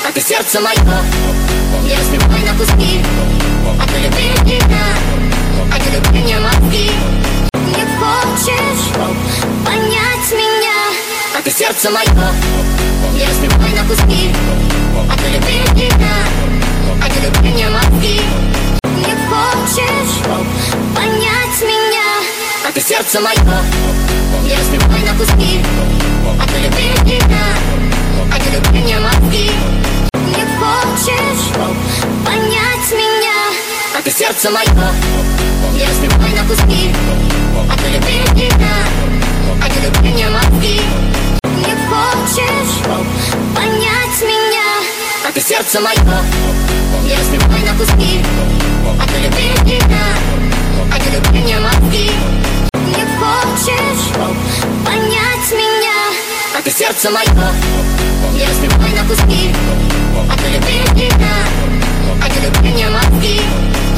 А ты сердце мое, не разбивай на куски. А ты люби меня, а не люби мне мозги. Не хочешь понять меня? А ты сердце мое, не разбивай на куски. А ты люби меня, а не люби мне мозги. Не хочешь понять меня? А ты сердце мое, не разбивай на куски. А ты люби меня, а не люби мне мозги. Не хочешь понять меня? А ты сердце мое, не разбивай на куски. А ты люби меня, а не люби мне мозги. Не хочешь понять меня? А ты сердце мое, не разбивай на куски. А ты люби меня, а не люби мне мозги. Не хочешь понять меня? А ты сердце мое, не разбивай на куски.